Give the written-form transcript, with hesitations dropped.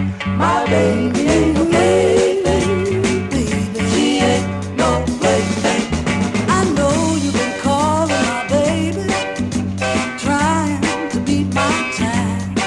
My baby ain't no plaything, baby. She ain't no plaything. I know you've been calling my baby, trying to beat my time.